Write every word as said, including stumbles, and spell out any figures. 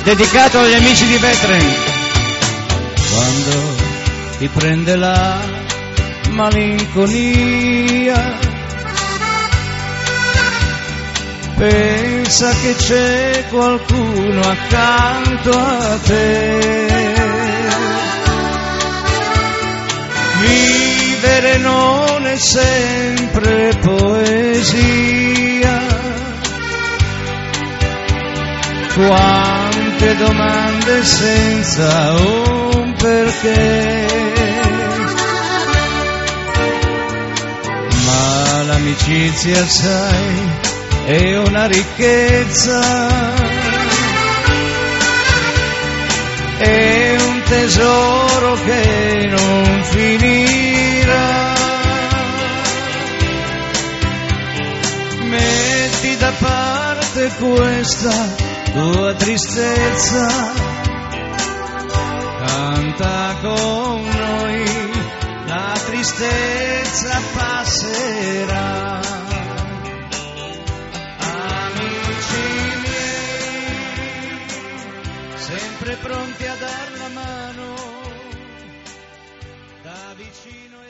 dedicato agli amici di Vetren. Quando ti prende la malinconia, pensa che c'è qualcuno accanto a te. Vivere non è sempre poesia. Quante domande senza un perché. Ma l'amicizia, sai, è una ricchezza, è un tesoro che non finirà. Metti da parte questa tua tristezza, canta con noi, la tristezza passerà. Sempre pronti a dar la mano da vicino.